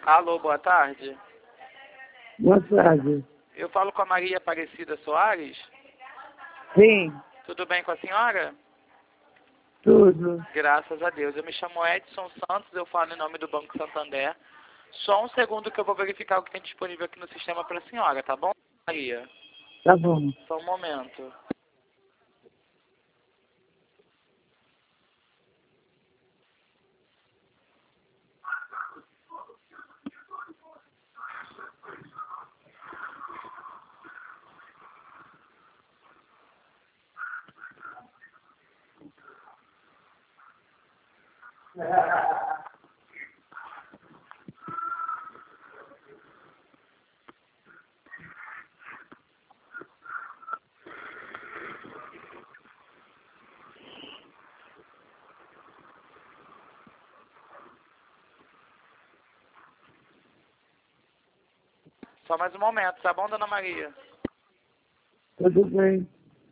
Alô, boa tarde. Boa tarde. Eu falo com a Maria Aparecida Soares. Sim, Tudo bem com a senhora? tudo. Graças a Deus. Eu me chamo Edson Santos, eu falo em nome do Banco Santander. Só um segundo que eu vou verificar o que tem disponível aqui no sistema para a senhora, tá bom, Maria? Tá bom. Só um momento. Só mais um momento, tá bom, dona Maria? Tudo bem.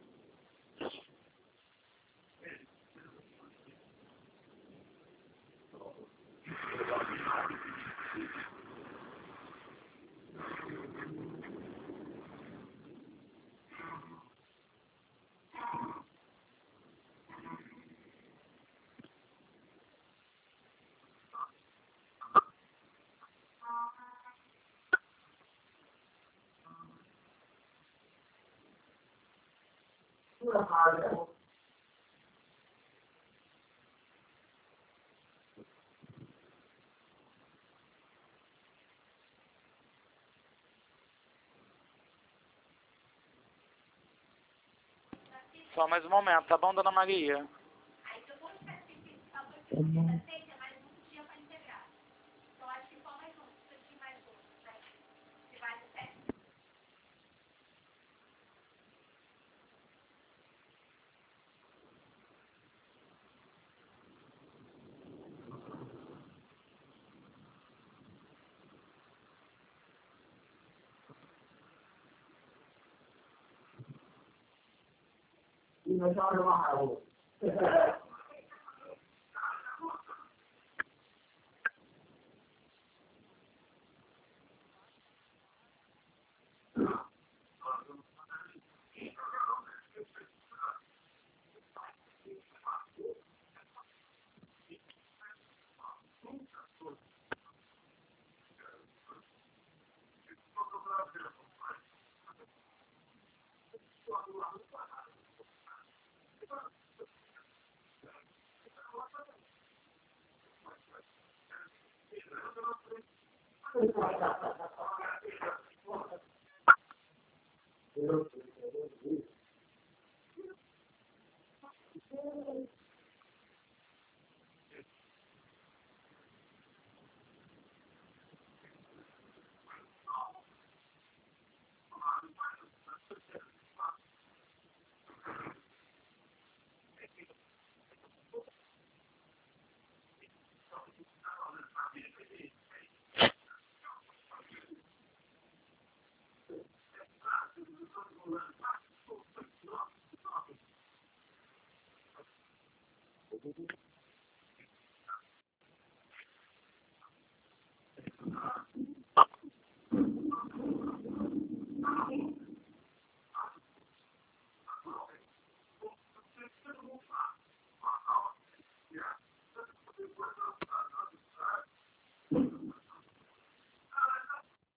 Só mais um momento, tá bom, dona Maria? Tá bom.